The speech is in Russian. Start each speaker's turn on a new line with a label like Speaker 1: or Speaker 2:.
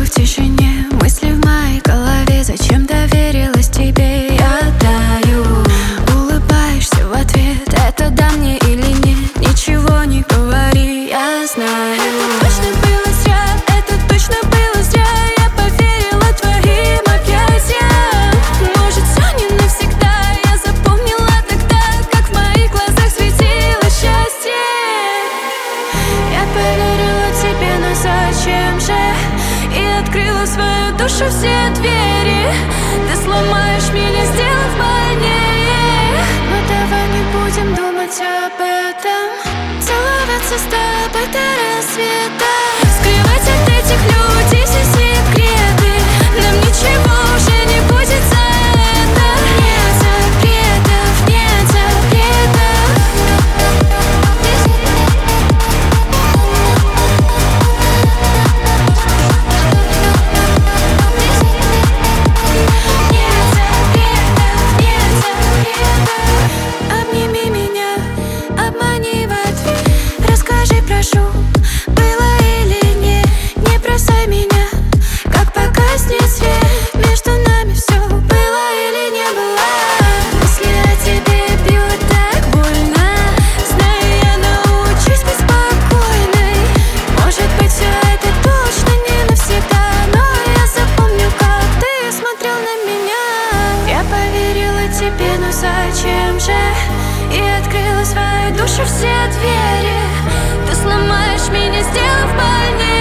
Speaker 1: в тишине, мысли в моей голове. Зачем доверилась тебе? Я таю. Улыбаешься в ответ, это да мне или нет? Ничего не говори, я знаю. Это точно было зря, это точно было зря. Я поверила твоим объятиям. Может, все не навсегда. Я запомнила тогда, как в моих глазах светилось счастье. Я поверила тебе, но зачем же? И открыла свою душу, все двери. Ты сломаешь меня, сделав больнее. Но давай не будем думать об этом. Целоваться с тобой до рассвета. Скрывать от этих людей все секреты. Нам ничего уже не будет за это. Нет запретов, нет запретов. Нет запретов, нет запретов. Обними меня, обмани в ответ. Расскажи, прошу, было или нет. Не бросай меня, как погаснет свет. Между нами все было или не было. Мысли о тебе бьют так больно. Знаю, я научусь быть спокойной. Может быть, все это точно не навсегда. Но я запомню, как ты смотрел на меня. Я поверила тебе, но зачем же? И открыла свою душу, все двери. Ты сломаешь меня, сделав больнее.